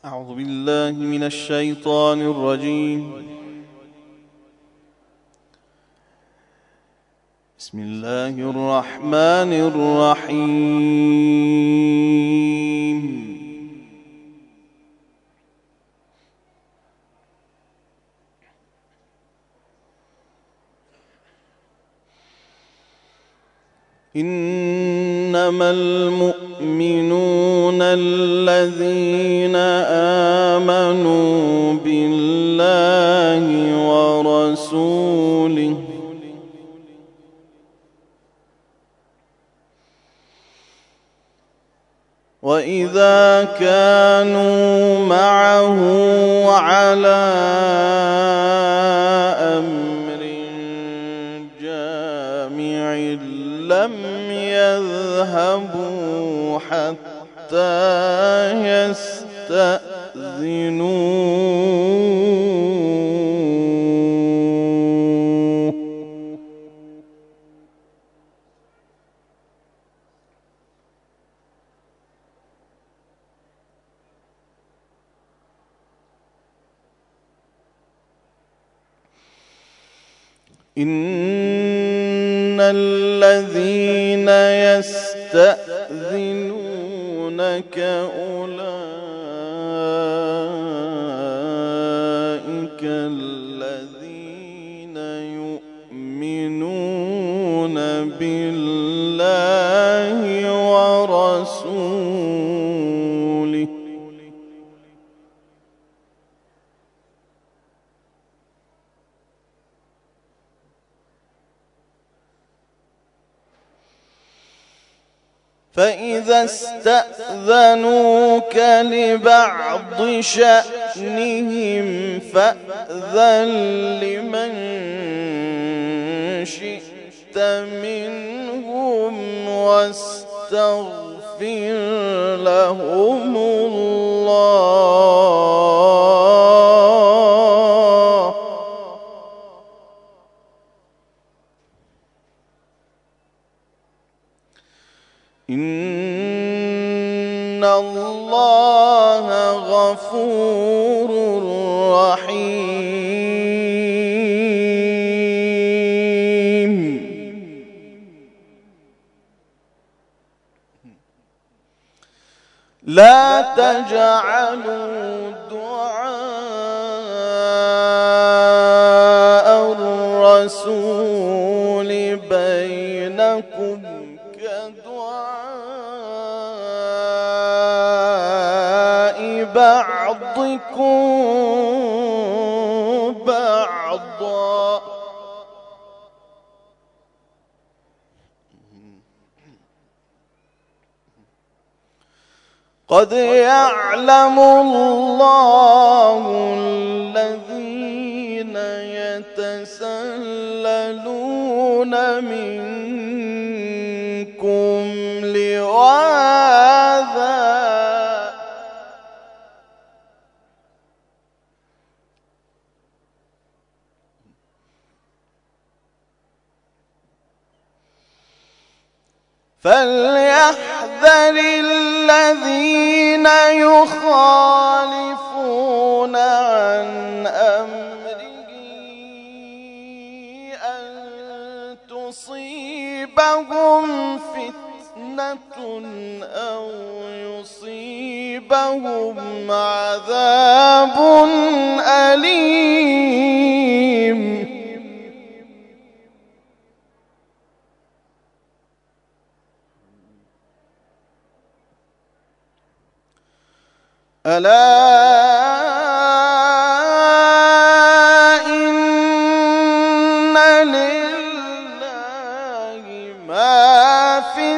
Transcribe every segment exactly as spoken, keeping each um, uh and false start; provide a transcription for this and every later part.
أعوذ بالله من الشيطان الرجيم. بسم الله الرحمن الرحيم. إنما المؤمنون الذين آمنوا بالله ورسوله وإذا كانوا معه على أمر جامع لم يذهبوا حتى يستأذنوه إن الذين يستأذنونك أولئك الذين يؤمنون بالله ورسوله فإذا استأذنوك لبعض شأنهم فأذن لمن شئت منهم واستغفر لهم الله إن الله غفور رحيم. لا تجعلوا دعاء الرسول بينكم كدعاء بعضكم بعضا قد يعلم الله الذين يتسللون منكم لواذا فليحذر الذين يخالفون عن أمره أن تصيبهم فتنة أو يصيبهم عذاب أليم. ألا إن لله ما في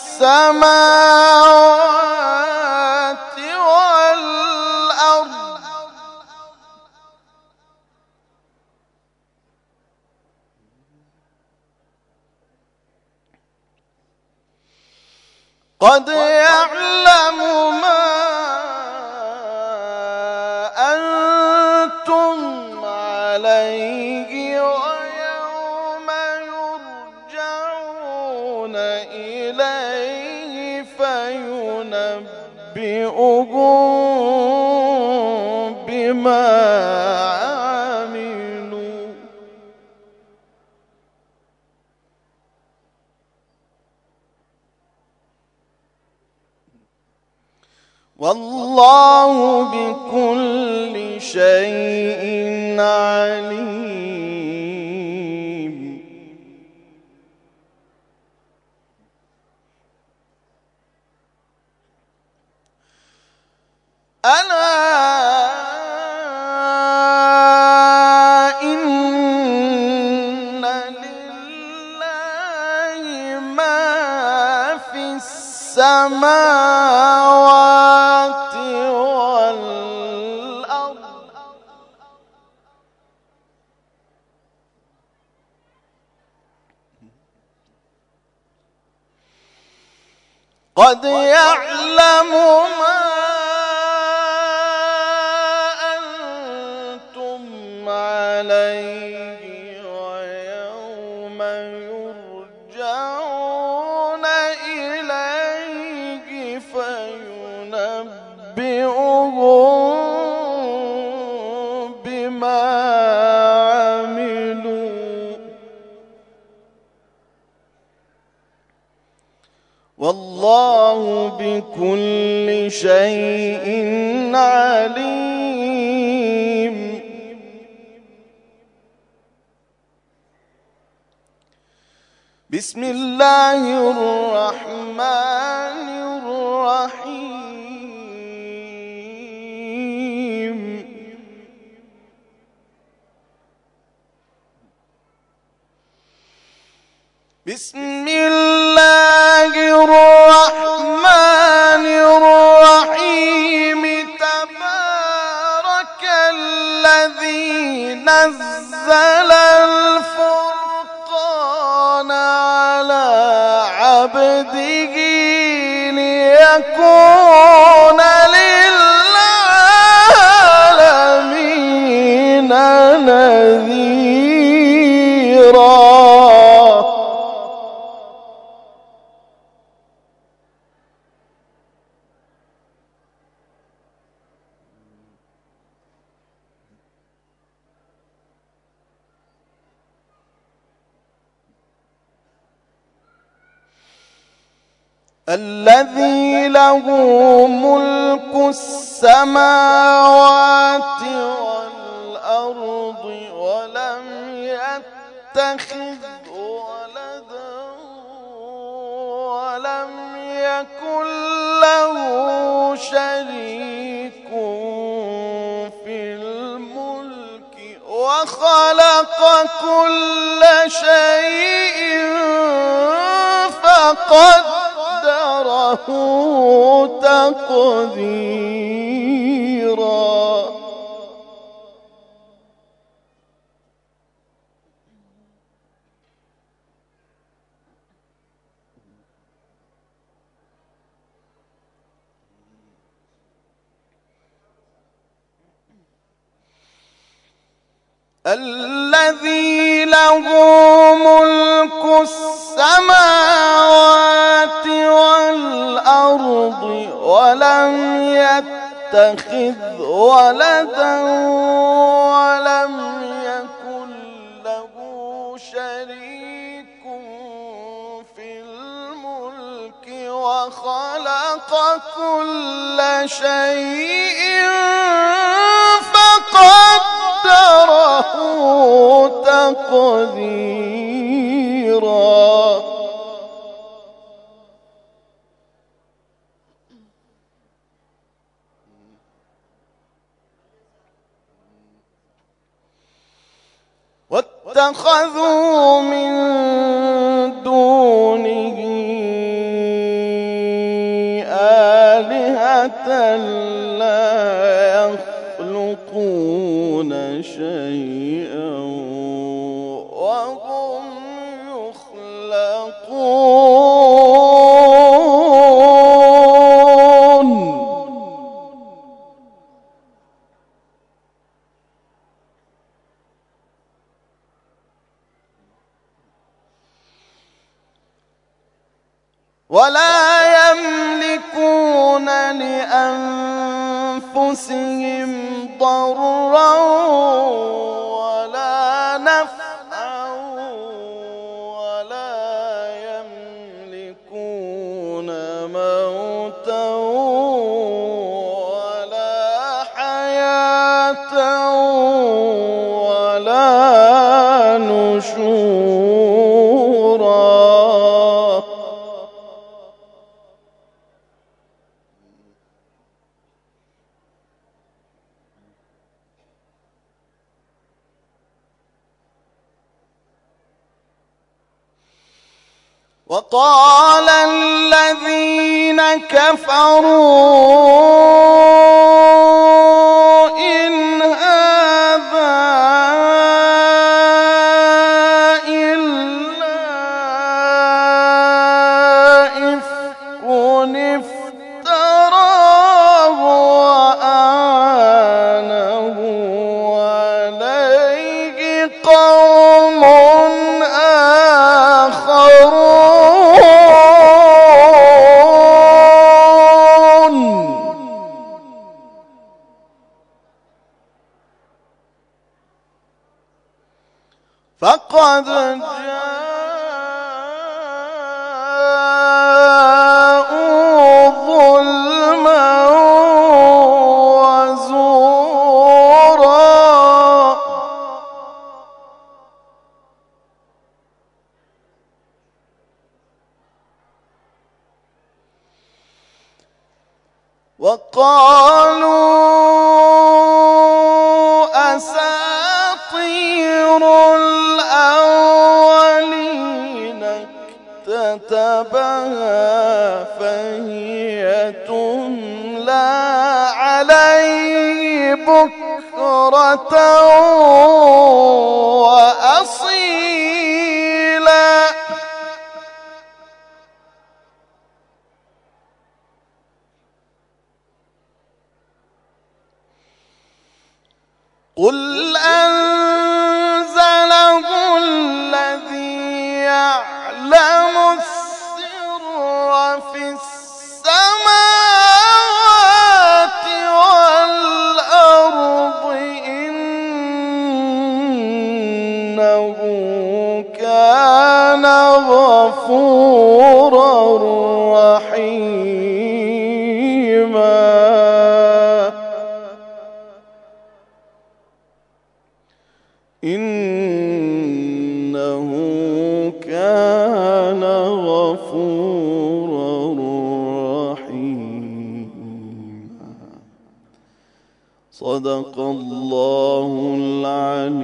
السماوات والأرض قد يعلم ما أنتم عليه ويوم يرجعون إليه فينبئهم والله بكل شيء عليم. ألا إن لله ما في السماوات والأرض قد يعلم ما عليه ويوم يرجعون إليه فينبئهم بما عملوا والله بكل شيء عليم. بسم الله الرحمن الرحيم. بسم الله الرحمن الرحيم. تبارك الذي نزل الفرقان على عبده ليكون للعالمين نذيرا. الذي له ملك السماوات والأرض ولم يتخذ ولدا ولم يكن له شريك في الملك وخلق كل شيء فقدره تقديرا. الذي له ملك السماوات والأرض ولم يتخذ ولدا ولم يكن له شريك في الملك وخلق كل شيء فقدره تقديرا. واتخذوا من دونه آلهة لا يخلقون شيئا وهم يخلقون. ولا يملكون لأنفسهم ضرا ولا نفعا ولا يملكون موتا وقال الذين كفروا إن هذا إلا إفك افتراه وأعانه عليه قوم آخرون فقد جاءوا ظلما وزورا وقالوا أساطير الأولين اكتتبها فهي تملى عليه بكرة وأصيلا قل أنزله الذي يعلم السر في السماوات والأرض إنه كان غفورا رحيما إنه كان غفورا رحيما. صدق الله العلي